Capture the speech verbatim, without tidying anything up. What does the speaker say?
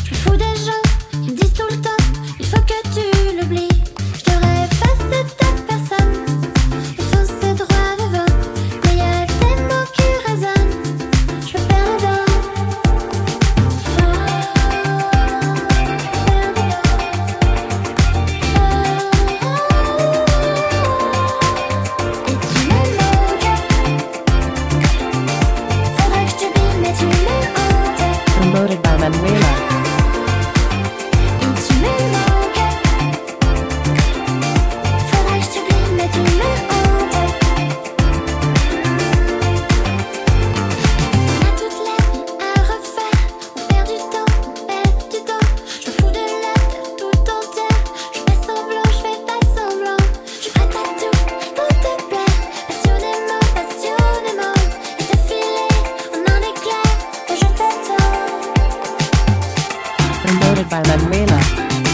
Je me fous des gens qui me disent tout le temps il faut que tu l'oublies. Je devrais effacer ta personne, effacer droit devant. Mais y'a des mots qui résonnent, je me perds dedans. Et tu me manques. Faudrait que je t'oublie mais tu me hantes. Promoted by Manuela. Et tu me manques. Faudrait que je t'oublie mais tu me hantes. On a toute la vie à refaire. On perd du temps, on perd du temps. Je me fous de la terre tout entière. Je fais semblant, je fais pas semblant. Je suis prête à tout pour te plaire. Passionnément, passionnément. Et te filer en un éclair. Et je t'attends. Promoted by Manuela.